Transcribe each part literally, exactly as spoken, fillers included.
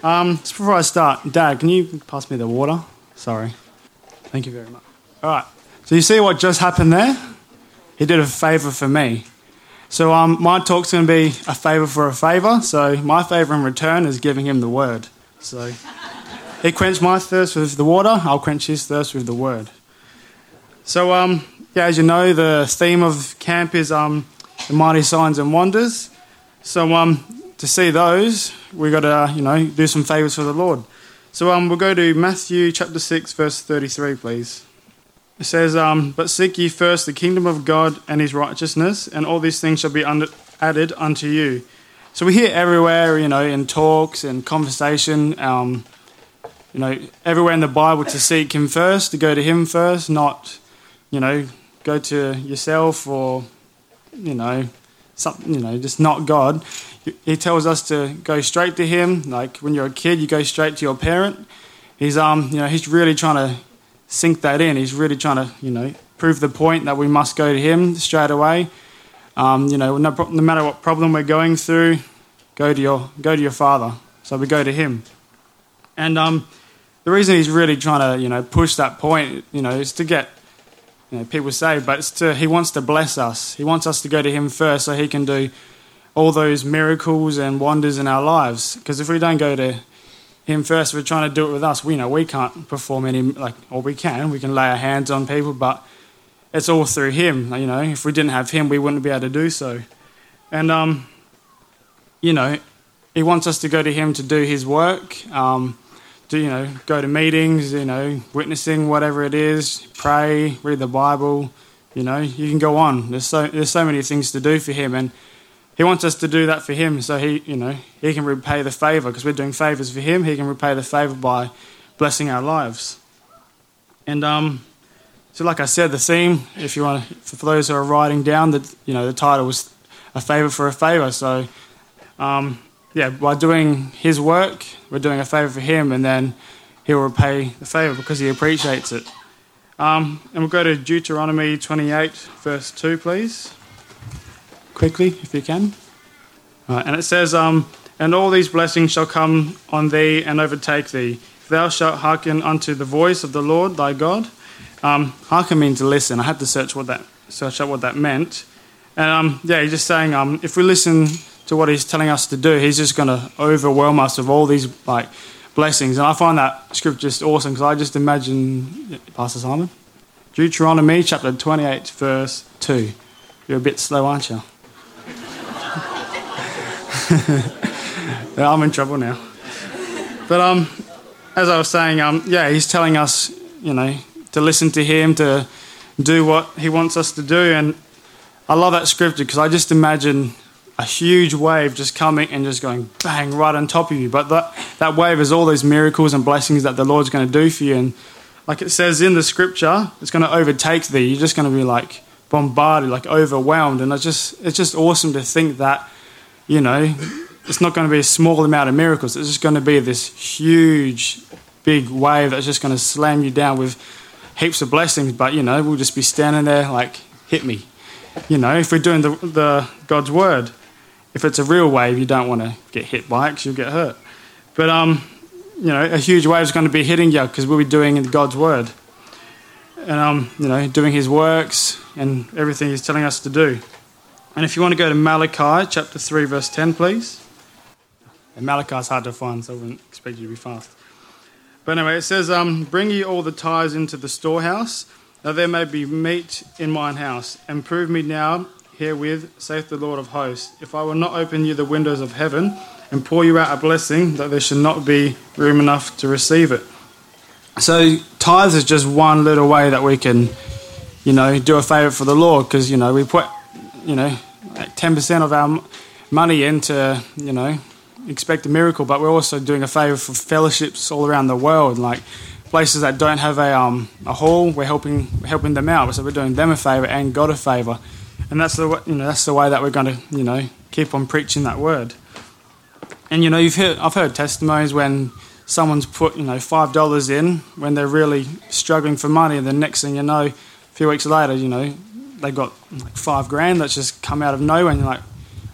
Um, just before I start, Dad, can you pass me the water? Sorry. Thank you very much. All right. So you see what just happened there? He did a favour for me. So um, my talk's going to be a favour for a favour. So my favour in return is giving him the word. So he quenched my thirst with the water. I'll quench his thirst with the word. So um, yeah, as you know, the theme of camp is um, the mighty signs and wonders. So um, to see those, we got to you know do some favours for the Lord. So um, we'll go to Matthew chapter six, verse thirty-three, please. It says, um, "But seek ye first the kingdom of God and his righteousness, and all these things shall be under, added unto you." So we hear everywhere, you know, in talks and conversation, um, you know, everywhere in the Bible to seek him first, to go to him first, not, you know, go to yourself or, you know, something, you know, just not God. He tells us to go straight to him. Like when you're a kid, you go straight to your parent. He's, um, you know, he's really trying to sink that in. He's really trying to, you know, prove the point that we must go to him straight away. Um, you know, no, no matter what problem we're going through, go to your go to your Father. So we go to him. And um, the reason he's really trying to, you know, push that point, you know, is to get, you know, people say, but it's to he wants to bless us. He wants us to go to him first, so he can do all those miracles and wonders in our lives. Because if we don't go to him first, we're trying to do it with us. We know we can't perform any, like, or we can. We can lay our hands on people, but it's all through him. You know, if we didn't have him, we wouldn't be able to do so. And um, you know, he wants us to go to him to do his work. Um, to you know, go to meetings. You know, witnessing, whatever it is. Pray, read the Bible. You know, you can go on. There's so there's so many things to do for him, and he wants us to do that for him, so he, you know, he can repay the favour, because we're doing favours for him. He can repay the favour by blessing our lives. And um, so, like I said, the theme, if you want, to, for those who are writing down, that you know, the title was "A Favour for a Favour." So, um, yeah, by doing his work, we're doing a favour for him, and then he'll repay the favour because he appreciates it. Um, and we'll go to Deuteronomy twenty-eight, verse two, please. Quickly, if you can. Right, and it says, um, "And all these blessings shall come on thee and overtake thee, if thou shalt hearken unto the voice of the Lord thy God." Um, hearken means to listen. I had to search what that search up what that meant. And um, yeah, he's just saying, um, if we listen to what he's telling us to do, he's just going to overwhelm us with all these like blessings. And I find that scripture just awesome, because I just imagine, Pastor Simon, Deuteronomy chapter twenty-eight, verse two. You're a bit slow, aren't you? Yeah, I'm in trouble now. But um, as I was saying, um, yeah, he's telling us, you know, to listen to him, to do what he wants us to do. And I love that scripture, because I just imagine a huge wave just coming and just going bang right on top of you. But that, that wave is all those miracles and blessings that the Lord's going to do for you. And like it says in the scripture, it's going to overtake thee. You're just going to be like bombarded, like overwhelmed. And it's just it's just awesome to think that, you know, it's not going to be a small amount of miracles. It's just going to be this huge, big wave that's just going to slam you down with heaps of blessings. But, you know, we'll just be standing there like, hit me. You know, if we're doing the, the God's word, if it's a real wave, you don't want to get hit by it because you'll get hurt. But, um, you know, a huge wave is going to be hitting you because we'll be doing God's word. And, um, you know, doing his works and everything he's telling us to do. And if you want to go to Malachi chapter three, verse ten, please. And Malachi is hard to find, so I wouldn't expect you to be fast. But anyway, it says, um, "Bring ye all the tithes into the storehouse, that there may be meat in mine house. And prove me now herewith, saith the Lord of hosts, if I will not open you the windows of heaven, and pour you out a blessing, that there should not be room enough to receive it." So tithes is just one little way that we can, you know, do a favour for the Lord, because, you know, we put, you know, like ten percent of our money into, you know, expect a miracle, but we're also doing a favour for fellowships all around the world, like places that don't have a um a hall. We're helping we're helping them out, so we're doing them a favour and God a favour, and that's the you know that's the way that we're going to you know keep on preaching that word. And you know you've heard I've heard testimonies when someone's put you know five dollars in when they're really struggling for money, and the next thing you know, a few weeks later, you know they've got like five grand that's just come out of nowhere, and you're like,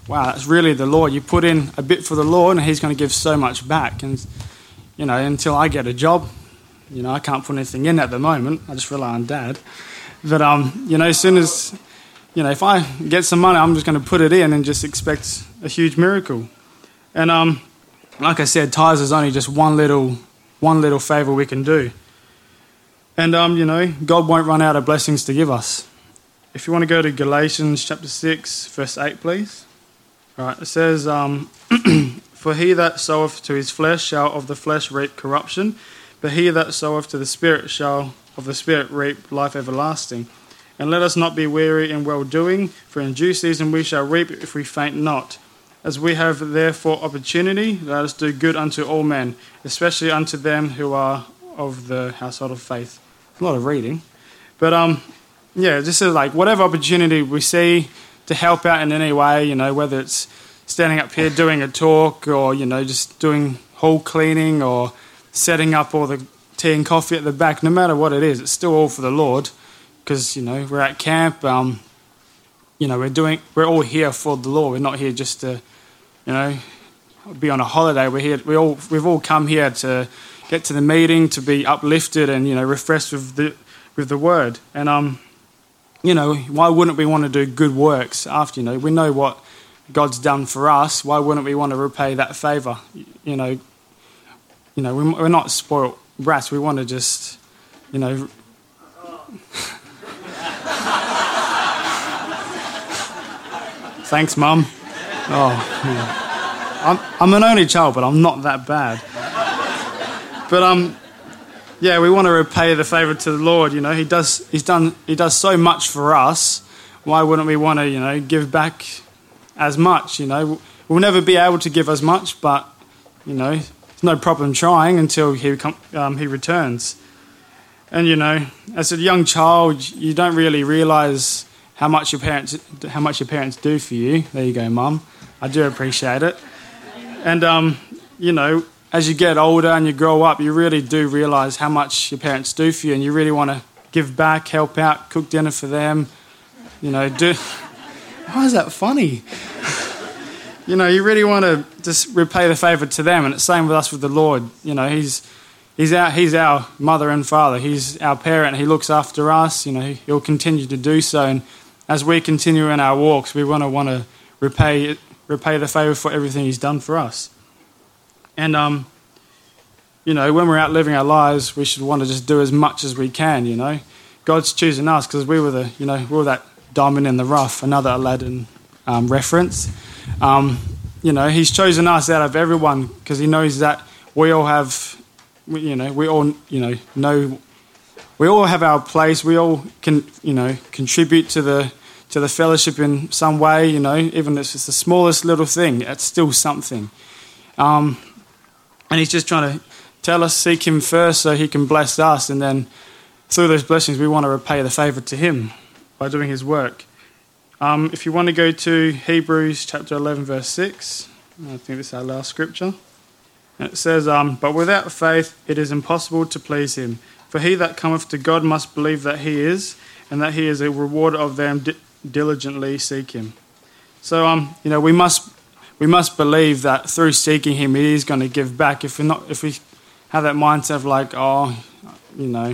wow, that's really the Lord. You put in a bit for the Lord and he's going to give so much back. And, you know, until I get a job, you know, I can't put anything in at the moment. I just rely on Dad. But, um, you know, as soon as, you know, if I get some money, I'm just going to put it in and just expect a huge miracle. And, um, like I said, tithes is only just one little, one little favour we can do. And, um, you know, God won't run out of blessings to give us. If you want to go to Galatians chapter six, verse eight, please. All right, it says, um, for he that soweth to his flesh shall of the flesh reap corruption, but he that soweth to the Spirit shall of the Spirit reap life everlasting. And let us not be weary in well-doing, for in due season we shall reap if we faint not. As we have therefore opportunity, let us do good unto all men, especially unto them who are of the household of faith. A lot of reading. But, um, yeah, just as like whatever opportunity we see to help out in any way, you know, whether it's standing up here doing a talk or, you know, just doing hall cleaning or setting up all the tea and coffee at the back, no matter what it is, it's still all for the Lord because, you know, we're at camp, um, you know, we're doing, we're all here for the Lord. We're not here just to, you know, be on a holiday. We're here, we all, we've all come here to get to the meeting, to be uplifted and, you know, refreshed with the, with the word. And, um, you know, why wouldn't we want to do good works after, you know, we know what God's done for us. Why wouldn't we want to repay that favour? You know, you know, we're not spoilt brats. We want to just, you know... Thanks, Mum. Oh, yeah. I'm, I'm an only child, but I'm not that bad. But, um, yeah, we want to repay the favour to the Lord, you know. He does, he's done, he does so much for us. Why wouldn't we want to, you know, give back as much, you know? We'll never be able to give as much, but, you know, there's no problem trying until he com- um, he returns. And, you know, as a young child, you don't really realise how much your parents how much your parents do for you. There you go, Mum. I do appreciate it. And, um, you know, as you get older and you grow up, you really do realise how much your parents do for you, and you really want to give back, help out, cook dinner for them, you know, do... Why is that funny? You know, you really want to just repay the favour to them, and it's the same with us with the Lord. You know, he's he's our, he's our mother and father. He's our parent. He looks after us. You know, he'll continue to do so, and as we continue in our walks, we want to want to repay repay the favour for everything he's done for us. And, um, you know, when we're out living our lives, we should want to just do as much as we can, you know. God's choosing us because we were the, you know, we were that diamond in the rough, another Aladdin um, reference. Um, you know, he's chosen us out of everyone because he knows that we all have, you know, we all, you know, know, we all have our place. We all can, you know, contribute to the to the fellowship in some way, you know, even if it's the smallest little thing, it's still something. Um, and he's just trying to tell us, seek him first so he can bless us, and then through those blessings we want to repay the favour to him by doing his work. Um, if you want to go to Hebrews chapter eleven, verse six, I think this is our last scripture. And it says, um, but without faith it is impossible to please him. For he that cometh to God must believe that he is, and that he is a rewarder of them di- diligently seek him. So, um, you know, we must we must believe that through seeking him, he is going to give back. If we're not, if we have that mindset of like, oh, you know,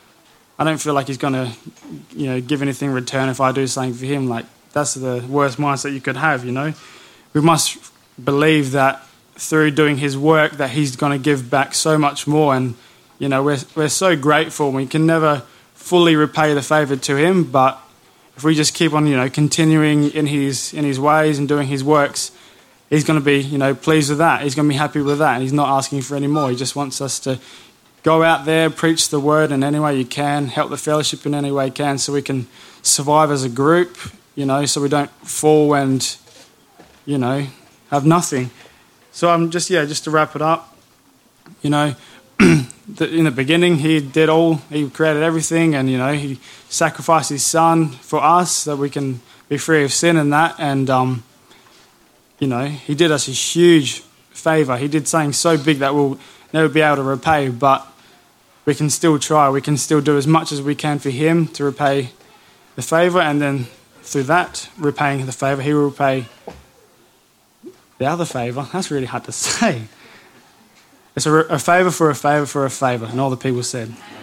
I don't feel like he's going to, you know, give anything in return if I do something for him. Like, that's the worst mindset you could have, you know. We must believe that through doing his work that he's going to give back so much more. And, you know, we're we're so grateful. We can never fully repay the favour to him, but if we just keep on, you know, continuing in his in his ways and doing his works, he's going to be, you know, pleased with that. He's going to be happy with that, and he's not asking for any more. He just wants us to go out there, preach the word in any way you can, help the fellowship in any way you can, so we can survive as a group, you know, so we don't fall and, you know, have nothing. So I'm just, yeah, just to wrap it up, you know, in the beginning he did all, he created everything, and, you know, he sacrificed his son for us so we can be free of sin and that, and, um, you know, he did us a huge favour. He did something so big that we'll never be able to repay, but we can still try. We can still do as much as we can for him to repay the favour, and then through that, repaying the favour, he will repay The other favour, that's really hard to say. It's a, a favour for a favour for a favour, and all the people said.